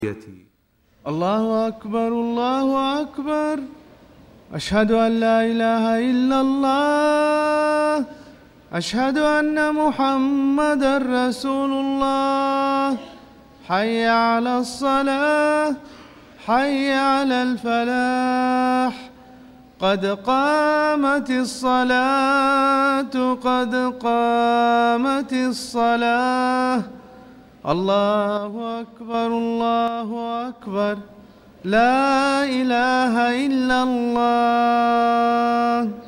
الله أكبر الله أكبر، أشهد أن لا إله إلا الله، أشهد أن محمدًا رسول الله. حي على الصلاة، حي على الفلاح، قد قامت الصلاة، قد قامت الصلاة. الله أكبر الله أكبر، لا إله إلا الله.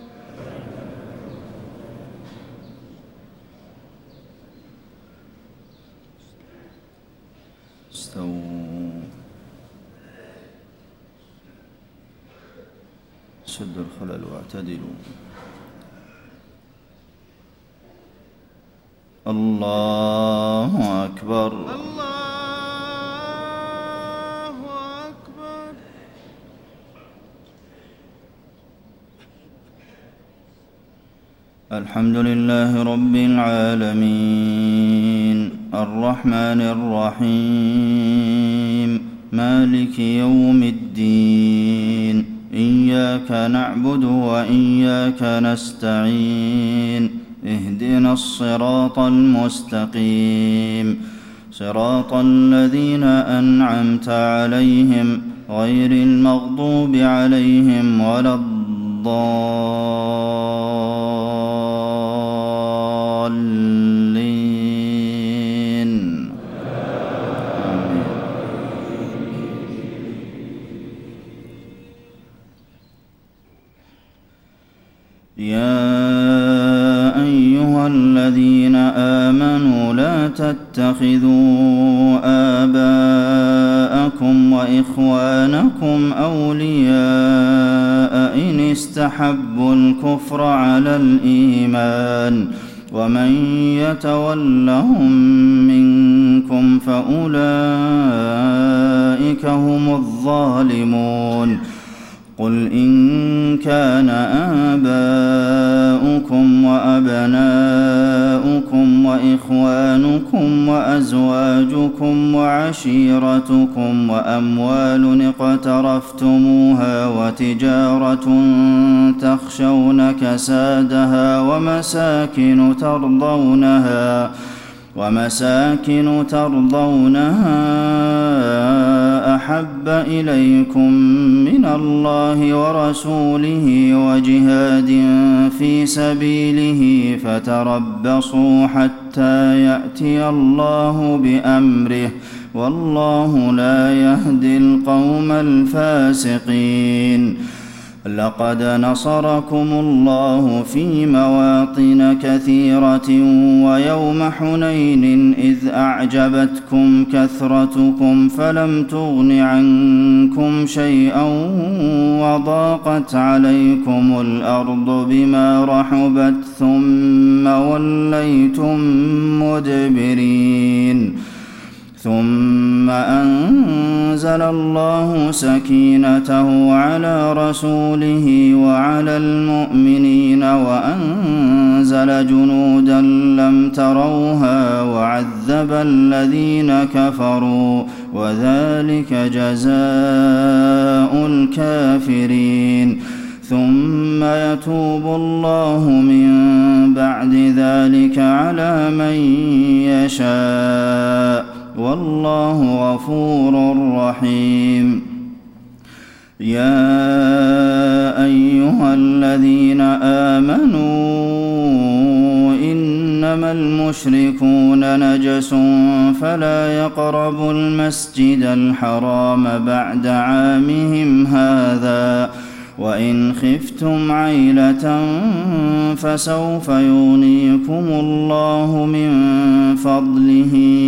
استووا، سدوا الخلل واعتدلوا. الله أكبر الله أكبر. الحمد لله رب العالمين، الرحمن الرحيم، مالك يوم الدين. إياك نعبد وإياك نستعين، اهدنا الصراط المستقيم، صراط الذين أنعمت عليهم غير المغضوب عليهم ولا الضالين. آمين. يا أيها الذين آمنوا لا تتخذوا آباءكم وإخوانكم أولياء إن استحبوا الكفر على الإيمان، ومن يتولهم منكم فأولئك هم الظالمون. قل إن كان آباؤكم وأبناؤكم وإخوانكم وأزواجكم وعشيرتكم وأموال اقترفتموها وتجارة تخشون كسادها ومساكن ترضونها أحب إليكم من الله ورسوله وجهاد في سبيله فتربصوا حتى يأتي الله بأمره، والله لا يهدي القوم الفاسقين. لقد نصركم الله في مواطن كثيرة ويوم حنين إذ أعجبتكم كثرتكم فلم تغن عنكم شيئا وضاقت عليكم الأرض بما رحبت ثم وليتم مدبرين. ثم أنزل الله سكينته على رسوله وعلى المؤمنين وأنزل جنودا لم تروها وعذب الذين كفروا، وذلك جزاء الكافرين. ثم يتوب الله من بعد ذلك على من يشاء، والله غفور رحيم. يا أيها الذين آمنوا إنما المشركون نجس فلا يقربوا المسجد الحرام بعد عامهم هذا، وإن خفتم عيلة فسوف يغنيكم الله من فضله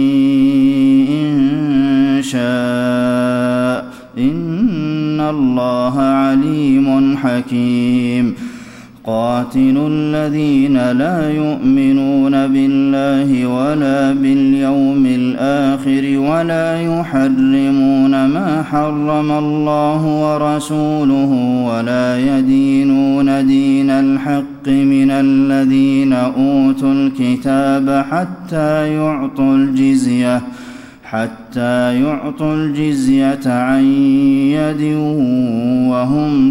إن شاء، إن الله عليم حكيم. قاتلوا الذين لا يؤمنون بالله ولا باليوم الآخر ولا يحرمون ما حرم الله ورسوله ولا يدينون دين الحق من الذين أوتوا الكتاب حتى حتى يعطوا الجزية عن يد وهم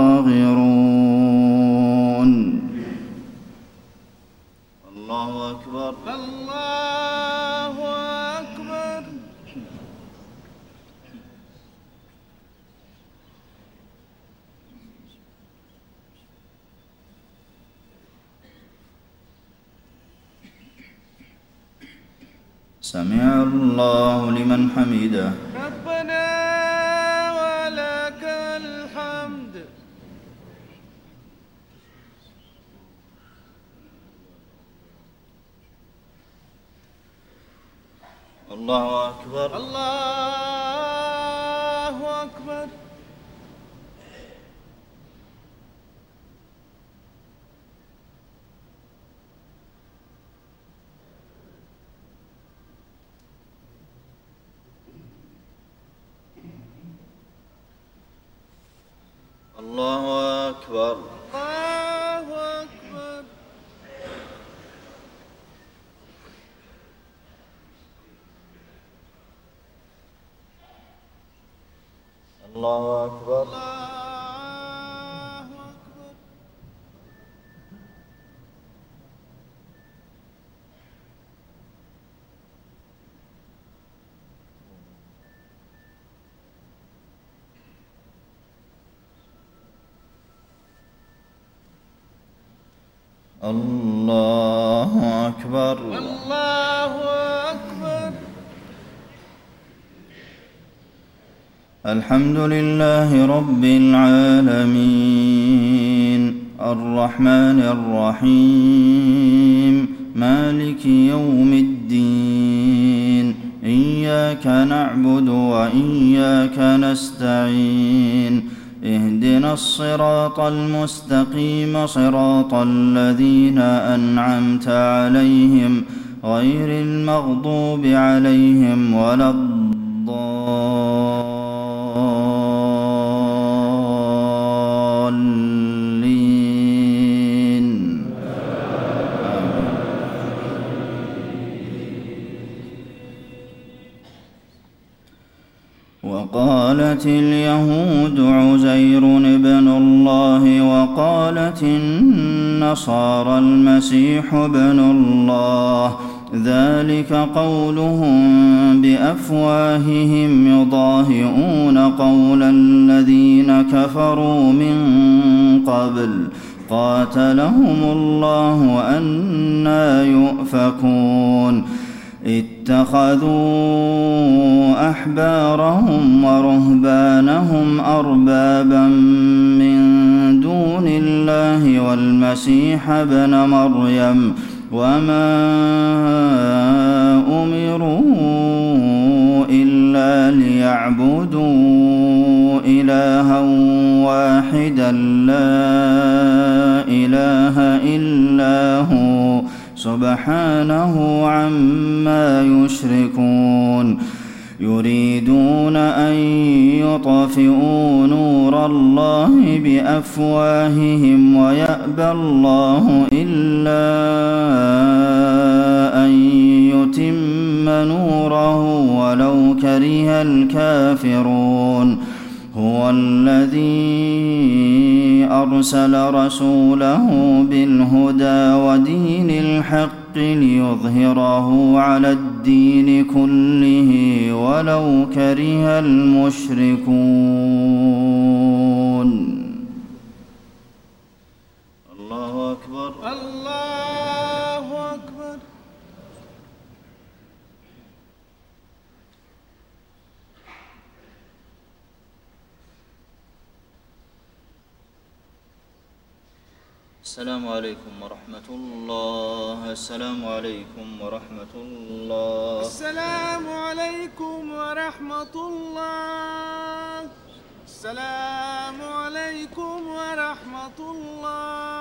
صاغرون. الله أكبر. الله أكبر. سمع الله لمن حمده. ربنا ولك الحمد. الله أكبر. الله أكبر. الله أكبر. الله أكبر. الله أكبر. الله أكبر. الله أكبر. الله أكبر. الحمد لله رب العالمين الرحمن الرحيم مالك يوم الدين إياك نعبد وإياك نستعين اهدنا الصراط المستقيم صراط الذين أنعمت عليهم غير المغضوب عليهم ولا الضالين. وقالت اليهود عزير ابن الله وقالت النصارى المسيح ابن الله ذلك قولهم بأفواههم يضاهئون قول الذين كفروا من قبل قاتلهم الله أنى يؤفكون. اتخذوا أحبارهم ورهبانهم أربابا من دون الله والمسيح ابن مريم وما أمروا إلا ليعبدوا إلها واحدا لا إله إلا هو سبحانه عما يشركون. يريدون أن يطفئوا نور الله بأفواههم ويأبى الله إلا أن يتم نوره ولو كره الكافرون. هو الذي أرسل رسوله بالهدى ودين الحق ليظهره على الدين كله ولو كره المشركون. الله أكبر. الله أكبر. السلام عليكم ورحمة الله. السلام عليكم ورحمة الله. السلام عليكم ورحمة الله. السلام عليكم ورحمة الله.